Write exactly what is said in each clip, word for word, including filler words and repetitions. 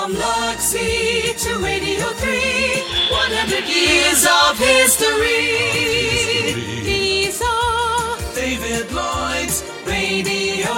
From Luxie to Radio three, one hundred years of history. These are David Lloyd's Radio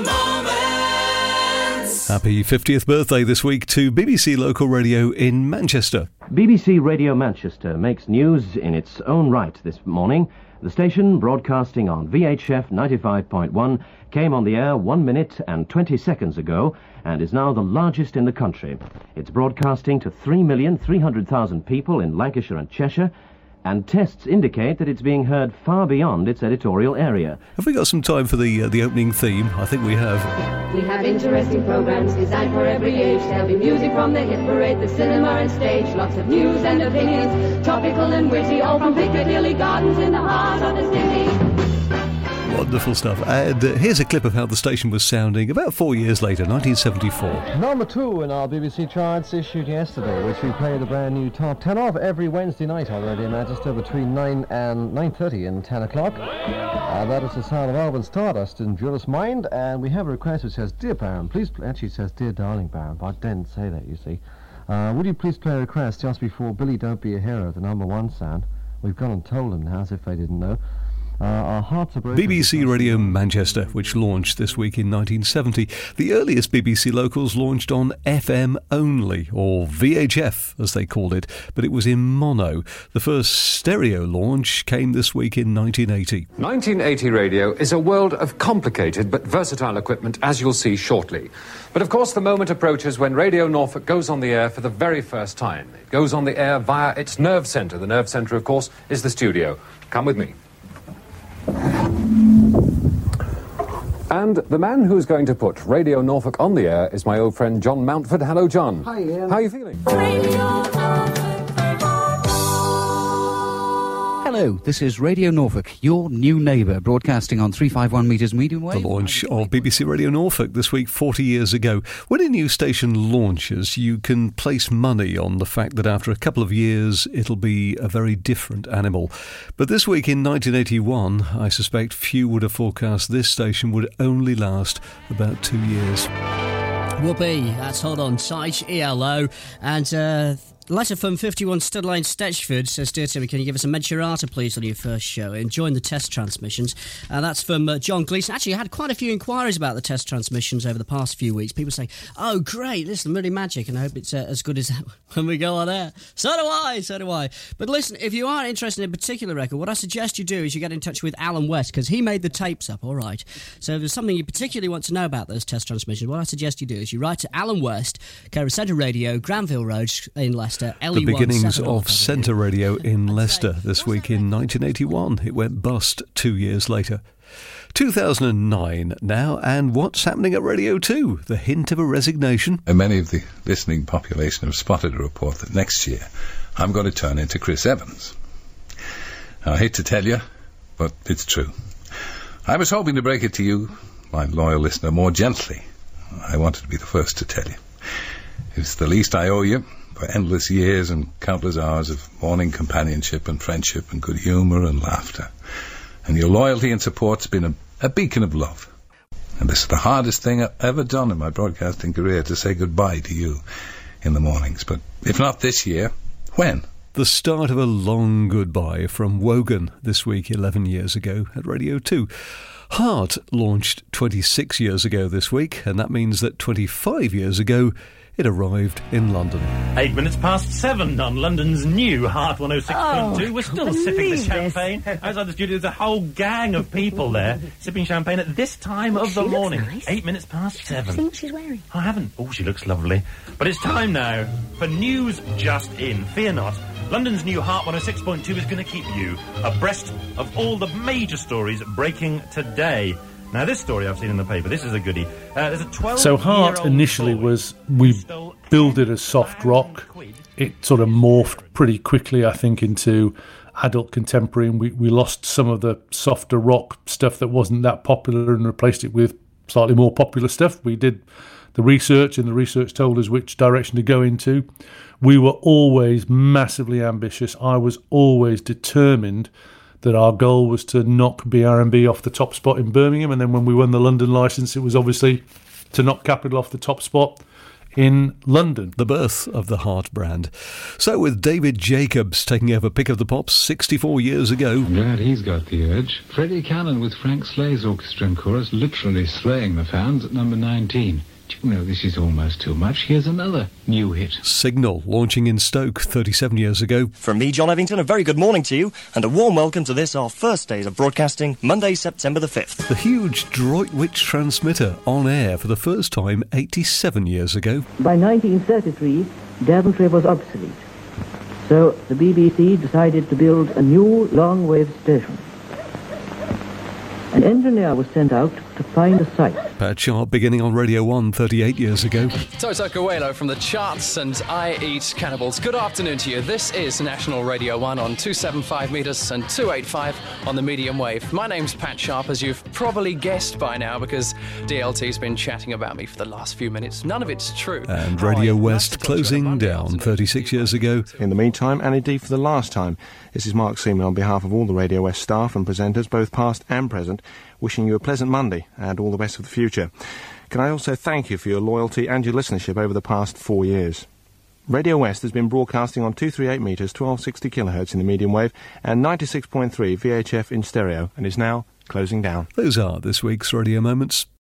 Moments. Happy fiftieth birthday this week to B B C Local Radio in Manchester. B B C Radio Manchester makes news in its own right this morning. The station, broadcasting on V H F ninety-five point one, came on the air one minute and twenty seconds ago and is now the largest in the country. It's broadcasting to three million three hundred thousand people in Lancashire and Cheshire, and tests indicate that it's being heard far beyond its editorial area. Have we got some time for the uh, the opening theme? I think we have. We have interesting programs designed for every age. There'll be music from the hit parade, the cinema and stage, lots of news and opinions, topical and witty, all from Piccadilly Gardens in the heart of the city. Wonderful stuff. And uh, here's a clip of how the station was sounding about four years later, nineteen seventy-four. Number two in our B B C charts issued yesterday, which we play the brand new top ten of every Wednesday night on Radio Manchester between nine and nine thirty and ten o'clock. Uh, that is the sound of Alvin Stardust in Judas Mind, and we have a request which says, "Dear Baron, please play," actually it says, "Dear Darling Baron," but I didn't say that, you see. Uh, would you please play a request just before Billy Don't Be a Hero, the number one sound? We've gone and told them now, as if they didn't know. Uh, our hearts are broken. B B C Radio Manchester, which launched this week in nineteen seventy. The earliest B B C locals launched on F M only, or V H F as they called it, but it was in mono. The first stereo launch came this week in nineteen eighty. nineteen eighty radio is a world of complicated but versatile equipment, as you'll see shortly. But of course the moment approaches when Radio Norfolk goes on the air for the very first time. It goes on the air via its nerve centre. The nerve centre, of course, is the studio. Come with me. And the man who's going to put Radio Norfolk on the air is my old friend John Mountford. Hello, John. Hi, Ian. How are you feeling? Radio Norfolk. Hello, this is Radio Norfolk, your new neighbour, broadcasting on three fifty-one metres medium wave. The launch of B B C Radio Norfolk this week, forty years ago. When a new station launches, you can place money on the fact that after a couple of years, it'll be a very different animal. But this week in nineteen eighty-one, I suspect few would have forecast this station would only last about two years. Whoopee, that's Hold On Tight, E L O, and uh, letter from fifty-one Stud Lane, Stetchford says, "Dear Timmy, can you give us a Menchurata, please, on your first show? Enjoying the test transmissions." And uh, that's from uh, John Gleeson. Actually, I had quite a few inquiries about the test transmissions over the past few weeks. People saying, "Oh, great, listen, really magic, and I hope it's uh, as good as when we go on air." So do I, so do I. But listen, if you are interested in a particular record, what I suggest you do is you get in touch with Alan West, because he made the tapes up, all right? So if there's something you particularly want to know about those test transmissions, what I suggest you do is you write to Alan West, care of Centre Radio, Granville Road in Leicester. The beginnings of Centre Radio in Leicester this week in nineteen eighty-one. It went bust two years later. two thousand nine now, and what's happening at Radio two? The hint of a resignation. And many of the listening population have spotted a report that next year I'm going to turn into Chris Evans. I hate to tell you, but it's true. I was hoping to break it to you, my loyal listener, more gently. I wanted to be the first to tell you. It's the least I owe you for endless years and countless hours of morning companionship and friendship and good humour and laughter. And your loyalty and support's been a, a beacon of love. And this is the hardest thing I've ever done in my broadcasting career, to say goodbye to you in the mornings. But if not this year, when? The start of a long goodbye from Wogan this week, eleven years ago at Radio two. Heart launched twenty-six years ago this week, and that means that twenty-five years ago it arrived in London. Eight minutes past seven on London's new Heart one oh six point two. Oh, We're still sipping the champagne. Outside the studio, there's a whole gang of people there sipping champagne at this time of She the looks morning. nice. Eight minutes past seven. See what she's wearing. I haven't. Oh, she looks lovely. But it's time now for news just in. Fear not. London's new Heart one oh six point two is going to keep you abreast of all the major stories breaking today. Now, this story I've seen in the paper, this is a goodie. Uh, there's a twelve So Heart initially was, we billed it as soft rock. It sort of morphed pretty quickly, I think, into adult contemporary, and we, we lost some of the softer rock stuff that wasn't that popular and replaced it with slightly more popular stuff. We did the research, and the research told us which direction to go into. We were always massively ambitious. I was always determined that our goal was to knock B R and B off the top spot in Birmingham, and then when we won the London licence, it was obviously to knock Capital off the top spot in London. The birth of the Heart brand. So with David Jacobs taking over Pick of the Pops sixty-four years ago. I'm glad he's got the urge. Freddie Cannon with Frank Slay's orchestra and chorus literally slaying the fans at number nineteen. Do you know this is almost too much? Here's another new hit. Signal, launching in Stoke thirty-seven years ago. From me, John Evington, a very good morning to you, and a warm welcome to this, our first days of broadcasting, Monday, September the fifth. The huge Droitwich transmitter on air for the first time eighty-seven years ago. By nineteen thirty-three, Daventry was obsolete, so the B B C decided to build a new long-wave station. An engineer was sent out to find a site. Pat Sharp beginning on Radio one thirty-eight years ago. Toto Coelho from the charts and I Eat Cannibals. Good afternoon to you. This is National Radio one on two seventy-five metres and two eighty-five on the medium wave. My name's Pat Sharp, as you've probably guessed by now, because D L T's been chatting about me for the last few minutes. None of it's true. And Radio West closing down thirty-six years ago. In the meantime, and indeed for the last time, this is Mark Seaman on behalf of all the Radio West staff and presenters, both past and present, wishing you a pleasant Monday and all the best for the future. Can I also thank you for your loyalty and your listenership over the past four years. Radio West has been broadcasting on two thirty-eight metres, twelve sixty kilohertz in the medium wave and ninety-six point three V H F in stereo, and is now closing down. Those are this week's Radio Moments.